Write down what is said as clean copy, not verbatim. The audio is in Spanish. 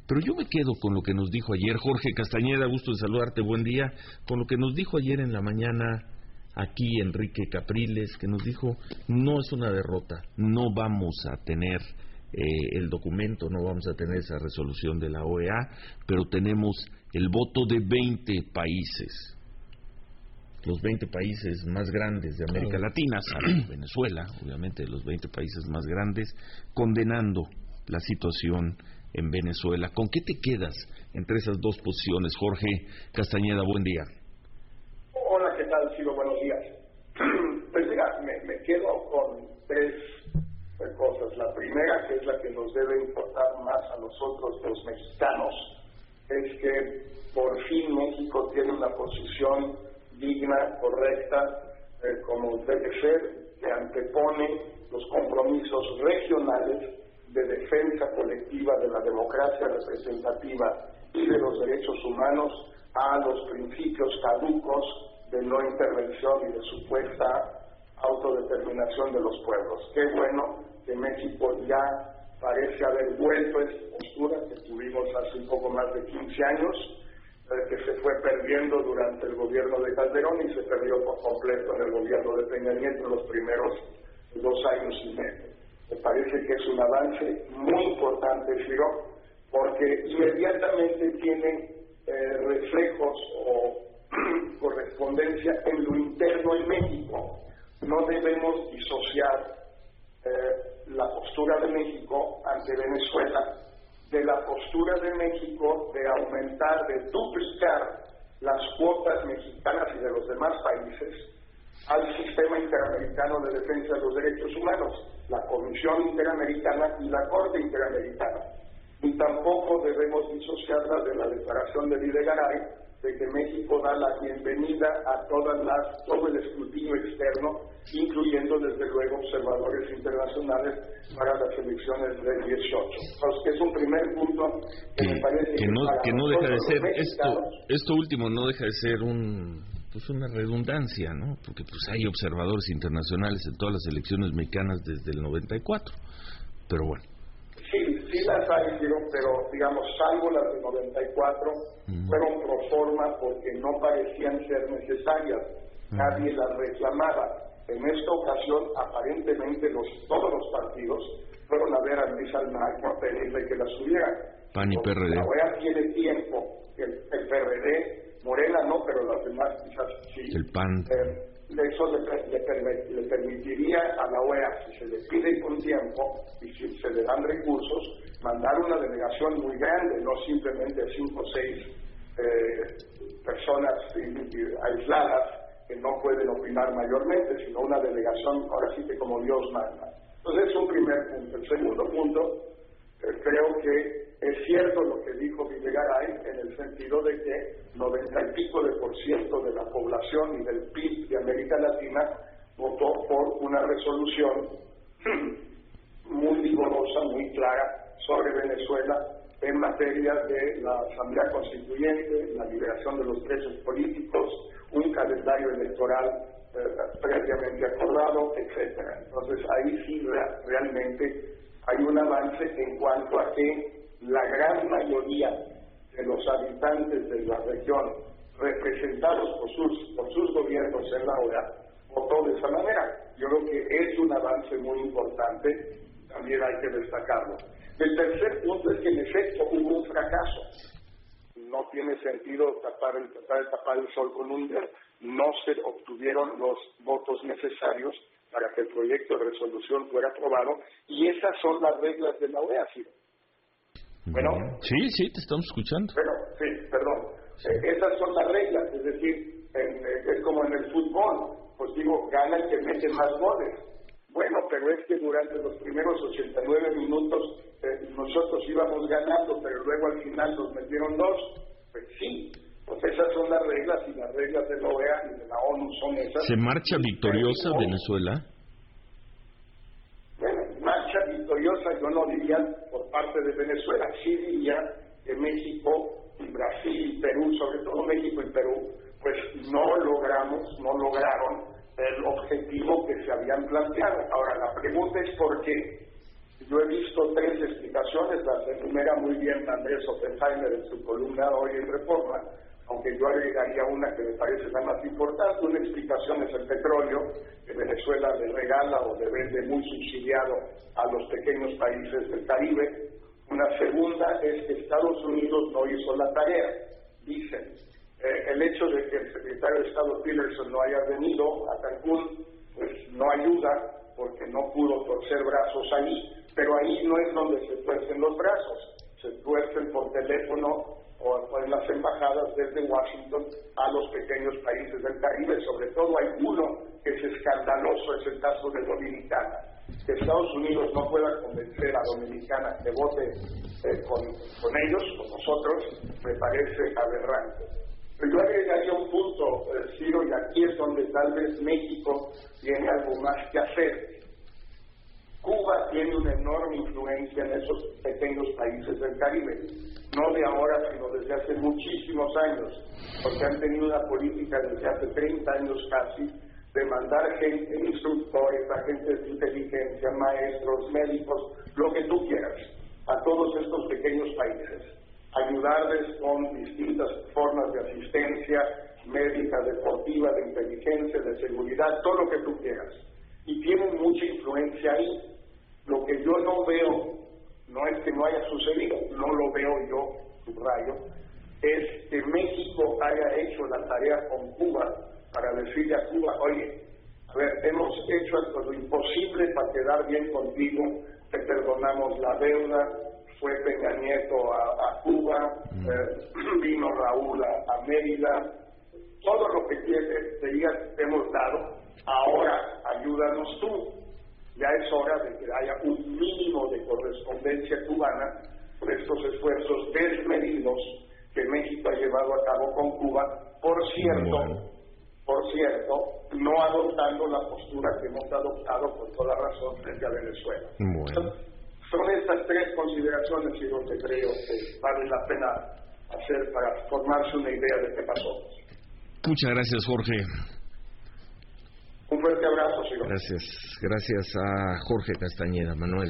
Pero yo me quedo con lo que nos dijo ayer Jorge Castañeda, gusto de saludarte, buen día, con lo que nos dijo ayer en la mañana aquí Enrique Capriles, que nos dijo, no es una derrota, no vamos a tener el documento, no vamos a tener esa resolución de la OEA, pero tenemos el voto de 20 países. Los 20 países más grandes de América Latina, salvo Venezuela, obviamente los 20 países más grandes, condenando la situación en Venezuela. ¿Con qué te quedas entre esas dos posiciones? Jorge Castañeda, buen día. Hola, ¿qué tal, Ciro? Buenos días. Pues mira, me quedo con tres cosas. La primera, que es la que nos debe importar más a nosotros los mexicanos, es que por fin México tiene una posición digna, correcta, como debe ser, que antepone los compromisos regionales de defensa colectiva de la democracia representativa y de los derechos humanos a los principios caducos de no intervención y de supuesta autodeterminación de los pueblos. Qué bueno que México ya parece haber vuelto a esa postura que tuvimos hace un poco más de 15 años, que se fue perdiendo durante el gobierno de Calderón y se perdió por completo en el gobierno de Peña Nieto en los primeros 2 años y medio. Me parece que es un avance muy importante, Ciro, porque inmediatamente tiene reflejos o correspondencia en lo interno en México. No debemos disociar la postura de México ante Venezuela de la postura de México de aumentar, de duplicar las cuotas mexicanas y de los demás países al sistema interamericano de defensa de los derechos humanos, la Comisión Interamericana y la Corte Interamericana. Y tampoco debemos disociarla de la declaración de Videgaray de que México da la bienvenida a todo el escrutinio externo, incluyendo desde luego observadores internacionales para las elecciones del 18. Entonces, que es un primer punto que me parece que no deja de ser esto último no deja de ser una redundancia, ¿no? Porque pues hay observadores internacionales en todas las elecciones mexicanas desde el 94. Pero bueno. Sí las hay, pero digamos, salvo las de 94, fueron pro forma porque no parecían ser necesarias. Nadie las reclamaba. En esta ocasión, aparentemente, todos los partidos fueron a ver a Luis Almagro a pedirle que las subiera. PAN y PRD. La OEA tiene tiempo, el PRD, Morena no, pero las demás quizás sí. El PAN. Eso le permitiría a la OEA, si se le pide con tiempo y si se le dan recursos, mandar una delegación muy grande, no simplemente 5 o 6 personas aisladas que no pueden opinar mayormente, sino una delegación, ahora sí que como Dios manda. Entonces es un primer punto. El segundo punto, creo que es cierto lo que dijo Videgaray en el sentido de que 90 y pico % de la población y del PIB de América Latina votó por una resolución muy vigorosa, muy clara sobre Venezuela en materia de la Asamblea Constituyente, la liberación de los presos políticos, un calendario electoral previamente acordado, etcétera. Entonces ahí sí realmente hay un avance en cuanto a que la gran mayoría de los habitantes de la región, representados por sus gobiernos en la OEA, votó de esa manera. Yo creo que es un avance muy importante, también hay que destacarlo. El tercer punto es que en efecto hubo un fracaso. No tiene sentido tapar el sol con un dedo. No se obtuvieron los votos necesarios para que el proyecto de resolución fuera aprobado, y esas son las reglas de la OEA, ¿sí? Bueno. Sí, te estamos escuchando. Bueno, sí, perdón. Esas son las reglas, es decir, es como en el fútbol, pues digo, gana el que mete más goles. Bueno, pero es que durante los primeros 89 minutos nosotros íbamos ganando, pero luego al final nos metieron 2. Pues sí, pues esas son las reglas, y las reglas de la OEA y de la ONU son esas. ¿Se marcha victoriosa Venezuela? Bueno, marcha victoriosa yo no diría por parte de Venezuela, sí diría que México y Brasil y Perú, sobre todo México y Perú, pues no lograron el objetivo que se habían planteado. Ahora, la pregunta es ¿por qué? Yo he visto tres explicaciones. La primera muy bien Andrés Oppenheimer en su columna hoy en Reforma, aunque yo agregaría una que me parece la más importante. Una explicación es el petróleo, que Venezuela le regala o le vende muy subsidiado a los pequeños países del Caribe. Una segunda es que Estados Unidos no hizo la tarea. Dicen, el hecho de que el secretario de Estado Tillerson no haya venido a Cancún, pues no ayuda, porque no pudo torcer brazos ahí, pero ahí no es donde se tuercen los brazos, se tuercen por teléfono o en las embajadas desde Washington a los pequeños países del Caribe. Sobre todo hay uno que es escandaloso, es el caso de Dominicana. Que Estados Unidos no pueda convencer a Dominicana que vote con ellos, con nosotros, me parece aberrante. Pero yo agregaría un punto, Ciro, y aquí es donde tal vez México tiene algo más que hacer. Cuba tiene una enorme influencia en esos pequeños países del Caribe, no de ahora, sino desde hace muchísimos años, porque han tenido una política desde hace 30 años casi, de mandar gente, instructores, agentes de inteligencia, maestros, médicos, lo que tú quieras, a todos estos pequeños países, ayudarles con distintas formas de asistencia médica, deportiva, de inteligencia, de seguridad, todo lo que tú quieras. Y tienen mucha influencia ahí. Lo que yo no veo, no es que no haya sucedido, no lo veo yo, subrayo, es que México haya hecho la tarea con Cuba para decirle a Cuba, oye, a ver, hemos hecho hasta lo imposible para quedar bien contigo, te perdonamos la deuda, fue Peña Nieto a Cuba, vino Raúl a Mérida, todo lo que te hemos dado, ahora ayúdanos tú. Ya es hora de que haya un mínimo de correspondencia cubana por estos esfuerzos desmedidos que México ha llevado a cabo con Cuba, por cierto, no adoptando la postura que hemos adoptado por toda razón frente a Venezuela. Son estas tres consideraciones, Ciro, que creo que vale la pena hacer para formarse una idea de qué pasó. Muchas gracias, Jorge. Un fuerte abrazo, Ciro. Gracias a Jorge Castañeda, Manuel.